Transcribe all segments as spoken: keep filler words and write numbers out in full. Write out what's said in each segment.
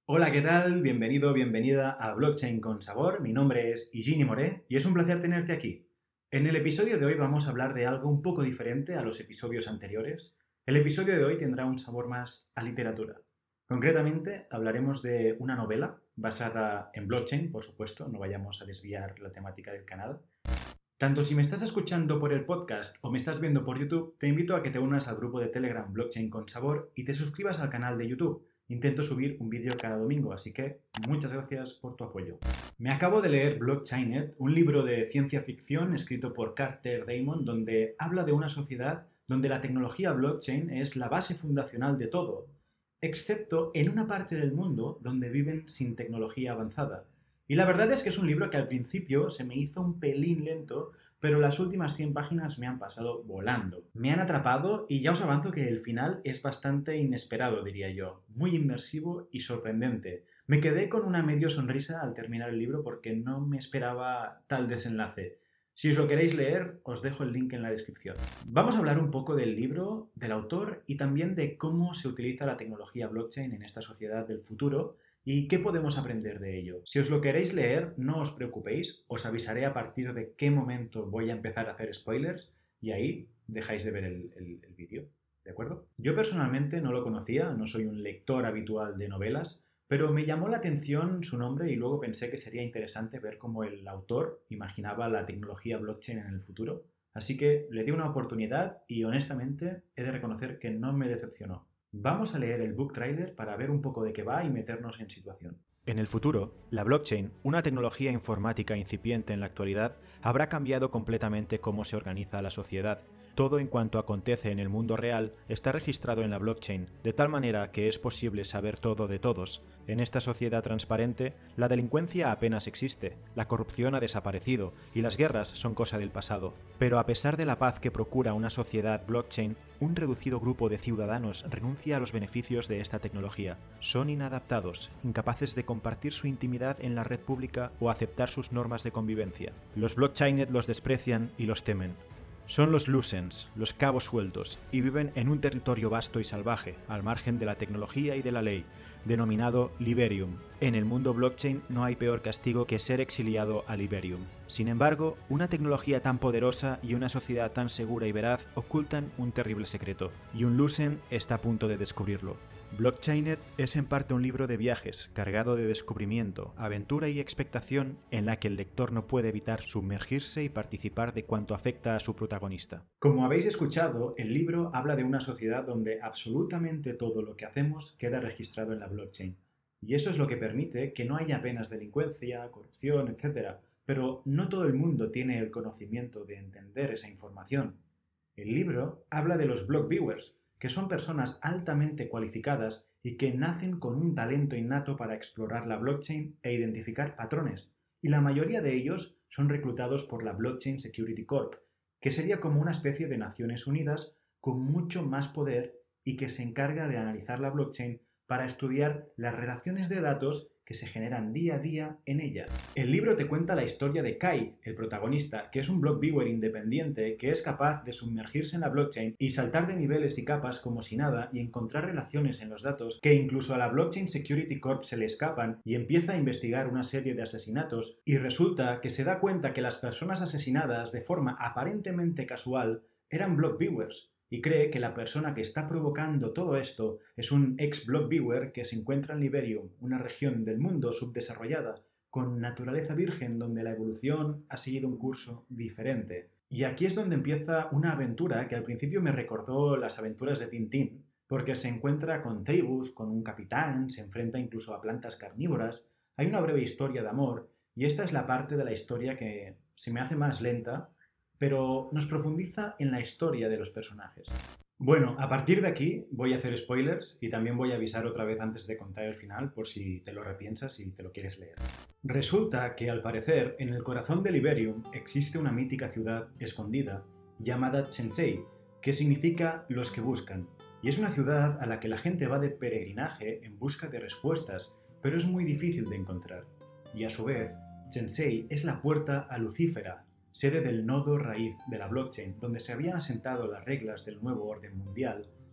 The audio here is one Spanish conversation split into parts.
Hola, ¿qué tal? Bienvenido, bienvenida a Blockchain con Sabor. Mi nombre es Higini Moré y es un placer tenerte aquí. En el episodio de hoy vamos a hablar de algo un poco diferente a los episodios anteriores. El episodio de hoy tendrá un sabor más a literatura. Concretamente, hablaremos de una novela basada en blockchain, por supuesto, no vayamos a desviar la temática del canal. Tanto si me estás escuchando por el podcast o me estás viendo por YouTube, te invito a que te unas al grupo de Telegram Blockchain con Sabor y te suscribas al canal de YouTube. Intento subir un vídeo cada domingo, así que muchas gracias por tu apoyo. Me acabo de leer Blockchainet, un libro de ciencia ficción escrito por Carter Damon, donde habla de una sociedad donde la tecnología blockchain es la base fundacional de todo, excepto en una parte del mundo donde viven sin tecnología avanzada. Y la verdad es que es un libro que al principio se me hizo un pelín lento, pero las últimas cien páginas me han pasado volando. Me han atrapado y ya os avanzo que el final es bastante inesperado, diría yo. Muy inmersivo y sorprendente. Me quedé con una medio sonrisa al terminar el libro porque no me esperaba tal desenlace. Si os lo queréis leer, os dejo el link en la descripción. Vamos a hablar un poco del libro, del autor y también de cómo se utiliza la tecnología blockchain en esta sociedad del futuro y qué podemos aprender de ello. Si os lo queréis leer, no os preocupéis, os avisaré a partir de qué momento voy a empezar a hacer spoilers y ahí dejáis de ver el, el, el vídeo. ¿De acuerdo? Yo personalmente no lo conocía, no soy un lector habitual de novelas, pero me llamó la atención su nombre y luego pensé que sería interesante ver cómo el autor imaginaba la tecnología blockchain en el futuro. Así que le di una oportunidad y honestamente he de reconocer que no me decepcionó. Vamos a leer el book trailer para ver un poco de qué va y meternos en situación. En el futuro, la blockchain, una tecnología informática incipiente en la actualidad, habrá cambiado completamente cómo se organiza la sociedad. Todo en cuanto acontece en el mundo real está registrado en la blockchain, de tal manera que es posible saber todo de todos. En esta sociedad transparente, la delincuencia apenas existe, la corrupción ha desaparecido y las guerras son cosa del pasado. Pero a pesar de la paz que procura una sociedad blockchain, un reducido grupo de ciudadanos renuncia a los beneficios de esta tecnología. Son inadaptados, incapaces de compartir su intimidad en la red pública o aceptar sus normas de convivencia. Los blockchained los desprecian y los temen. Son los loosens, los cabos sueltos, y viven en un territorio vasto y salvaje, al margen de la tecnología y de la ley, denominado Liberium. En el mundo blockchain no hay peor castigo que ser exiliado a Liberium. Sin embargo, una tecnología tan poderosa y una sociedad tan segura y veraz ocultan un terrible secreto, y un loosen está a punto de descubrirlo. Blockchainet es en parte un libro de viajes, cargado de descubrimiento, aventura y expectación, en la que el lector no puede evitar sumergirse y participar de cuanto afecta a su protagonista. Como habéis escuchado, el libro habla de una sociedad donde absolutamente todo lo que hacemos queda registrado en la blockchain. Y eso es lo que permite que no haya apenas delincuencia, corrupción, etcétera. Pero no todo el mundo tiene el conocimiento de entender esa información. El libro habla de los block viewers, que son personas altamente cualificadas y que nacen con un talento innato para explorar la blockchain e identificar patrones, y la mayoría de ellos son reclutados por la Blockchain Security Corp, que sería como una especie de Naciones Unidas con mucho más poder y que se encarga de analizar la blockchain para estudiar las relaciones de datos que se generan día a día en ella. El libro te cuenta la historia de Kai, el protagonista, que es un block viewer independiente que es capaz de sumergirse en la blockchain y saltar de niveles y capas como si nada y encontrar relaciones en los datos que incluso a la Blockchain Security Corp se le escapan, y empieza a investigar una serie de asesinatos y resulta que se da cuenta que las personas asesinadas de forma aparentemente casual eran block viewers. Y cree que la persona que está provocando todo esto es un ex-block viewer que se encuentra en Liberium, una región del mundo subdesarrollada, con naturaleza virgen donde la evolución ha seguido un curso diferente. Y aquí es donde empieza una aventura que al principio me recordó las aventuras de Tintín, porque se encuentra con tribus, con un capitán, se enfrenta incluso a plantas carnívoras, hay una breve historia de amor, y esta es la parte de la historia que se me hace más lenta, pero nos profundiza en la historia de los personajes. Bueno, a partir de aquí voy a hacer spoilers y también voy a avisar otra vez antes de contar el final por si te lo repiensas y te lo quieres leer. Resulta que al parecer en el corazón de Liberium existe una mítica ciudad escondida llamada Chensei, que significa los que buscan, y es una ciudad a la que la gente va de peregrinaje en busca de respuestas, pero es muy difícil de encontrar. Y a su vez, Chensei es la puerta a Lucífera, sede del nodo raíz de la blockchain, donde se habían asentado las reglas del nuevo orden mundial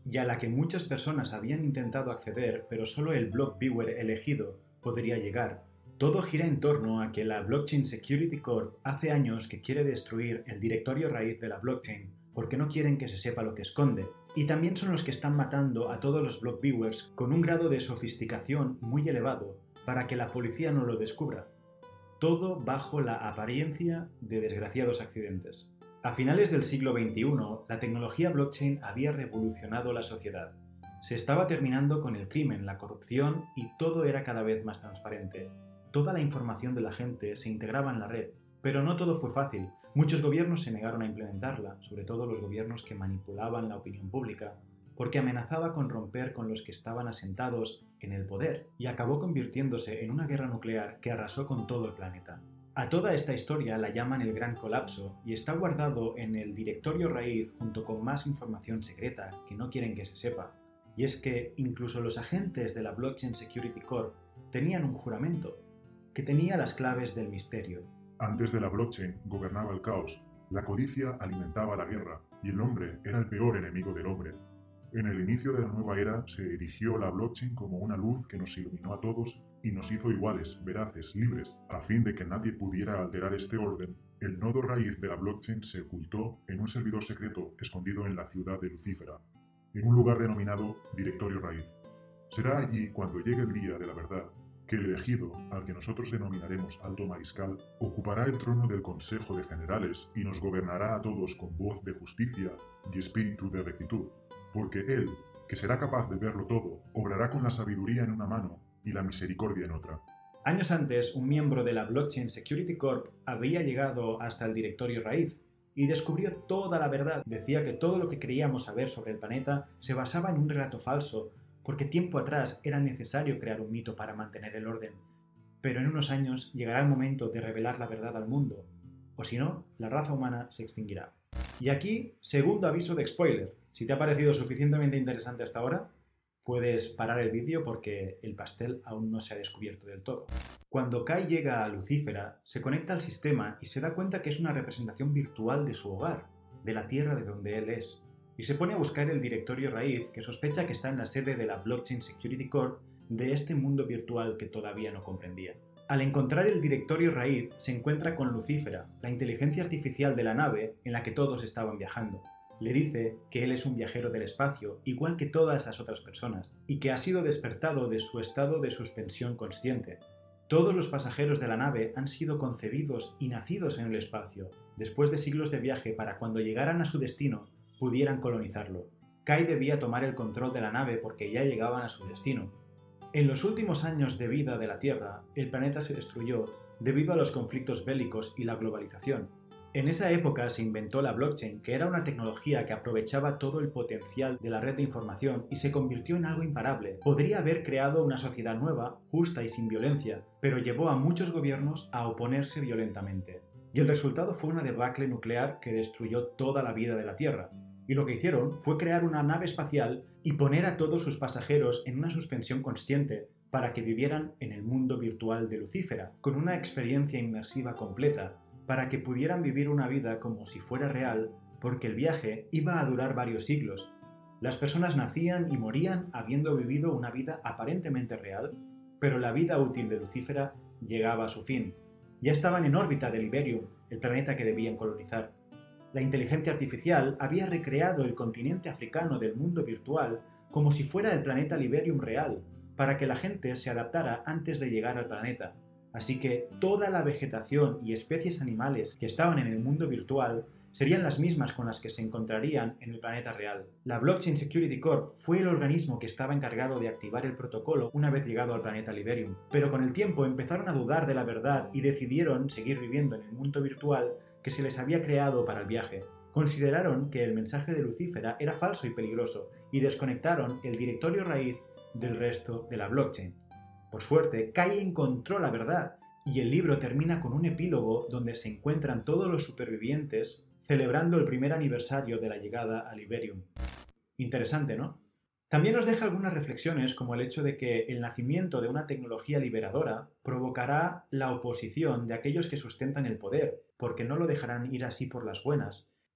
y a la que muchas personas habían intentado acceder, pero solo el block viewer elegido podría llegar. Todo gira en torno a que la Blockchain Security Corp hace años que quiere destruir el directorio raíz de la blockchain porque no quieren que se sepa lo que esconde, y también son los que están matando a todos los block viewers con un grado de sofisticación muy elevado para que la policía no lo descubra. Todo bajo la apariencia de desgraciados accidentes. A finales del siglo veintiuno, la tecnología blockchain había revolucionado la sociedad. Se estaba terminando con el crimen, la corrupción y todo era cada vez más transparente. Toda la información de la gente se integraba en la red, pero no todo fue fácil. Muchos gobiernos se negaron a implementarla, sobre todo los gobiernos que manipulaban la opinión pública, porque amenazaba con romper con los que estaban asentados en el poder y acabó convirtiéndose en una guerra nuclear que arrasó con todo el planeta. A toda esta historia la llaman el Gran Colapso y está guardado en el directorio raíz junto con más información secreta que no quieren que se sepa. Y es que incluso los agentes de la Blockchain Security Corp tenían un juramento, que tenía las claves del misterio. Antes de la blockchain gobernaba el caos, la codicia alimentaba la guerra y el hombre era el peor enemigo del hombre. En el inicio de la nueva era se erigió la blockchain como una luz que nos iluminó a todos y nos hizo iguales, veraces, libres. A fin de que nadie pudiera alterar este orden, el nodo raíz de la blockchain se ocultó en un servidor secreto escondido en la ciudad de Lucífera, en un lugar denominado Directorio Raíz. Será allí, cuando llegue el día de la verdad, que el elegido, al que nosotros denominaremos Alto Mariscal, ocupará el trono del Consejo de Generales y nos gobernará a todos con voz de justicia y espíritu de rectitud, porque él, que será capaz de verlo todo, obrará con la sabiduría en una mano y la misericordia en otra. Años antes, un miembro de la Blockchain Security Corp había llegado hasta el directorio raíz y descubrió toda la verdad. Decía que todo lo que creíamos saber sobre el planeta se basaba en un relato falso, porque tiempo atrás era necesario crear un mito para mantener el orden. Pero en unos años llegará el momento de revelar la verdad al mundo, o si no, la raza humana se extinguirá. Y aquí, segundo aviso de spoiler. Si te ha parecido suficientemente interesante hasta ahora, puedes parar el vídeo porque el pastel aún no se ha descubierto del todo. Cuando Kai llega a Lucífera, se conecta al sistema y se da cuenta que es una representación virtual de su hogar, de la tierra de donde él es. Y se pone a buscar el directorio raíz que sospecha que está en la sede de la Blockchain Security Corp de este mundo virtual que todavía no comprendía. Al encontrar el directorio raíz, se encuentra con Lucífera, la inteligencia artificial de la nave en la que todos estaban viajando. Le dice que él es un viajero del espacio, igual que todas las otras personas, y que ha sido despertado de su estado de suspensión consciente. Todos los pasajeros de la nave han sido concebidos y nacidos en el espacio, después de siglos de viaje para cuando llegaran a su destino, pudieran colonizarlo. Kai debía tomar el control de la nave porque ya llegaban a su destino. En los últimos años de vida de la Tierra, el planeta se destruyó debido a los conflictos bélicos y la globalización. En esa época se inventó la blockchain, que era una tecnología que aprovechaba todo el potencial de la red de información y se convirtió en algo imparable. Podría haber creado una sociedad nueva, justa y sin violencia, pero llevó a muchos gobiernos a oponerse violentamente. Y el resultado fue una debacle nuclear que destruyó toda la vida de la Tierra. Y lo que hicieron fue crear una nave espacial y poner a todos sus pasajeros en una suspensión consciente para que vivieran en el mundo virtual de Lucífera, con una experiencia inmersiva completa, para que pudieran vivir una vida como si fuera real, porque el viaje iba a durar varios siglos. Las personas nacían y morían habiendo vivido una vida aparentemente real, pero la vida útil de Lucífera llegaba a su fin. Ya estaban en órbita de Liberium, el planeta que debían colonizar. La inteligencia artificial había recreado el continente africano del mundo virtual como si fuera el planeta Liberium real, para que la gente se adaptara antes de llegar al planeta. Así que toda la vegetación y especies animales que estaban en el mundo virtual serían las mismas con las que se encontrarían en el planeta real. La Blockchain Security Corp fue el organismo que estaba encargado de activar el protocolo una vez llegado al planeta Liberium, pero con el tiempo empezaron a dudar de la verdad y decidieron seguir viviendo en el mundo virtual que se les había creado para el viaje. Consideraron que el mensaje de Lucífera era falso y peligroso y desconectaron el directorio raíz del resto de la blockchain. Por suerte, Kai encontró la verdad y el libro termina con un epílogo donde se encuentran todos los supervivientes celebrando el primer aniversario de la llegada a Liberium. Interesante, ¿no? También nos deja algunas reflexiones como el hecho de que el nacimiento de una tecnología liberadora provocará la oposición de aquellos que sustentan el poder, porque no lo dejarán ir así por las buenas,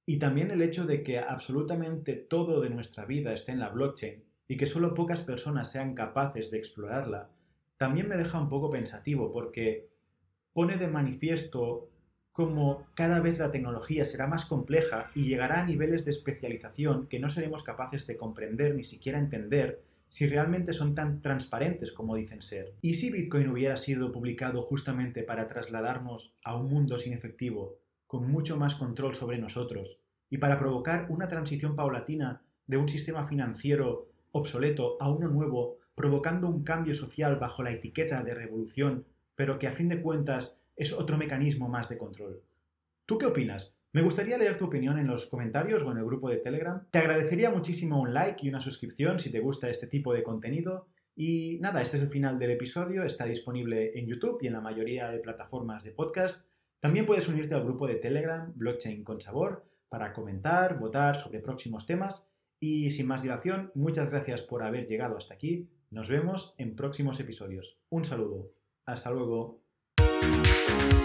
Y también el hecho de que absolutamente todo de nuestra vida esté en la blockchain y que solo pocas personas sean capaces de explorarla, también me deja un poco pensativo porque pone de manifiesto cómo cada vez la tecnología será más compleja y llegará a niveles de especialización que no seremos capaces de comprender ni siquiera entender si realmente son tan transparentes como dicen ser. ¿Y si Bitcoin hubiera sido publicado justamente para trasladarnos a un mundo sin efectivo, con mucho más control sobre nosotros, y para provocar una transición paulatina de un sistema financiero obsoleto a uno nuevo, provocando un cambio social bajo la etiqueta de revolución, pero que a fin de cuentas es otro mecanismo más de control? ¿Tú qué opinas? Me gustaría leer tu opinión en los comentarios o en el grupo de Telegram. Te agradecería muchísimo un like y una suscripción si te gusta este tipo de contenido. Y nada, este es el final del episodio, está disponible en YouTube y en la mayoría de plataformas de podcast. También puedes unirte al grupo de Telegram, Blockchain con Sabor, para comentar, votar sobre próximos temas. Y sin más dilación, muchas gracias por haber llegado hasta aquí. Nos vemos en próximos episodios. Un saludo. Hasta luego.